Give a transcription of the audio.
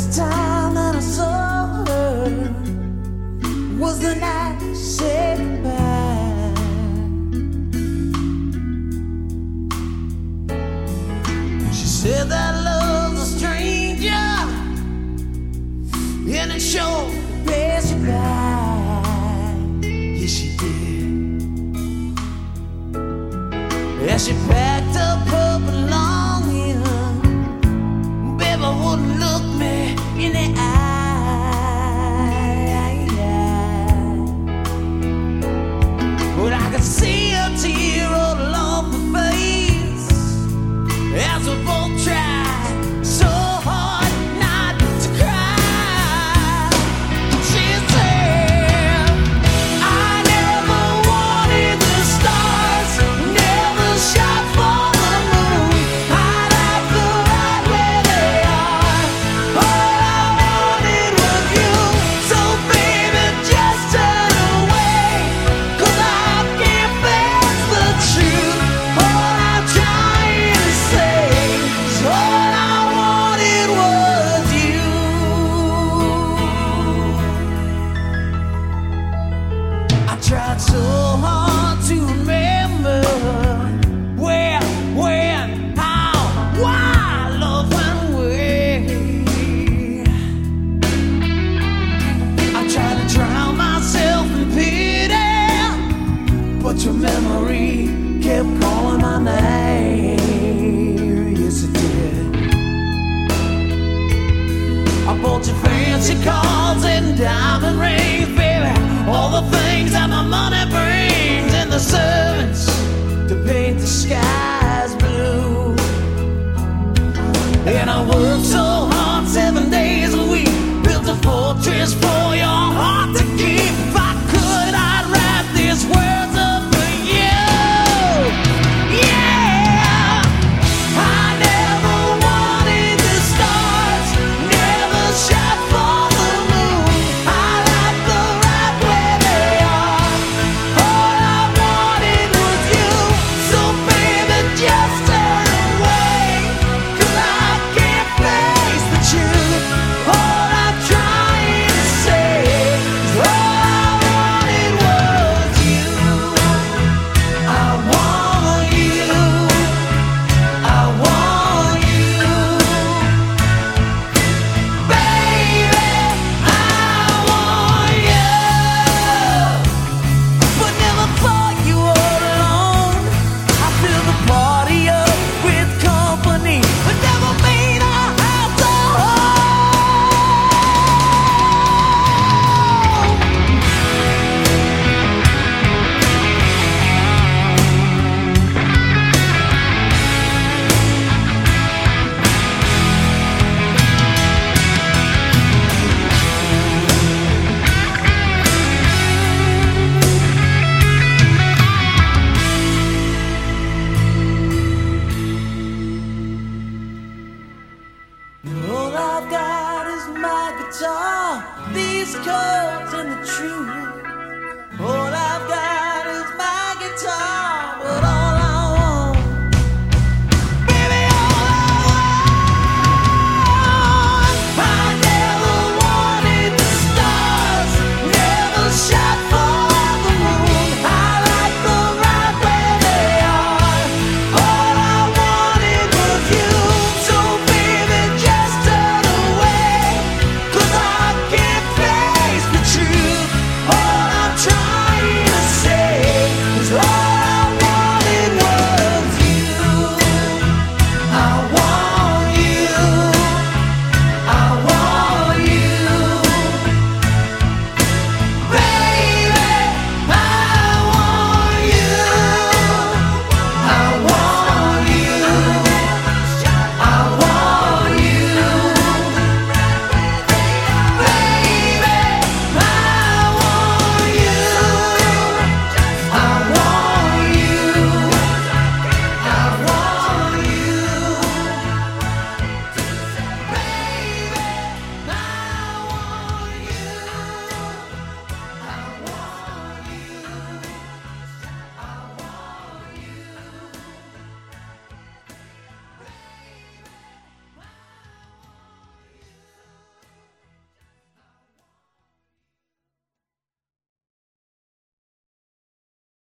Last time that I saw her was the night she said goodbye. She said that love's a stranger, and it sure passed you by. Yes, she did. As she packed up her belongings, baby wouldn't look me in the eye. But I could see a tear roll off her face as we both tried so hard not to cry. She said, I never wanted the stars, never shot for the moon. I like the right where they are. All I wanted was you. So baby, just turn away, 'cause I can't face the truth. All I'm trying to say is all I wanted was you. I tried so hard to remember where, when, how, why love went away. I tried to drown myself in pity, but your memory kept calling my name. Yes, it did. I bought you fancy cars and diamond rings, baby. All the things that my money brings, and the servants to paint the skies blue. And I worked so hard 7 days a week, built a fortress for your heart to keep. If I could, I'd wrap these words up for you. Yeah, I never wanted the stars, never shot for the moon. I like the right where they are. All I wanted was you. So baby, just turn away, 'cause I can't face the truth. All I'm trying to say is all I wanted was you. I want you. I want you. Baby, I want you. But never thought you were alone. I fill the party up with company, but never made our house a home. All I've got is my guitar, these chords and the truth.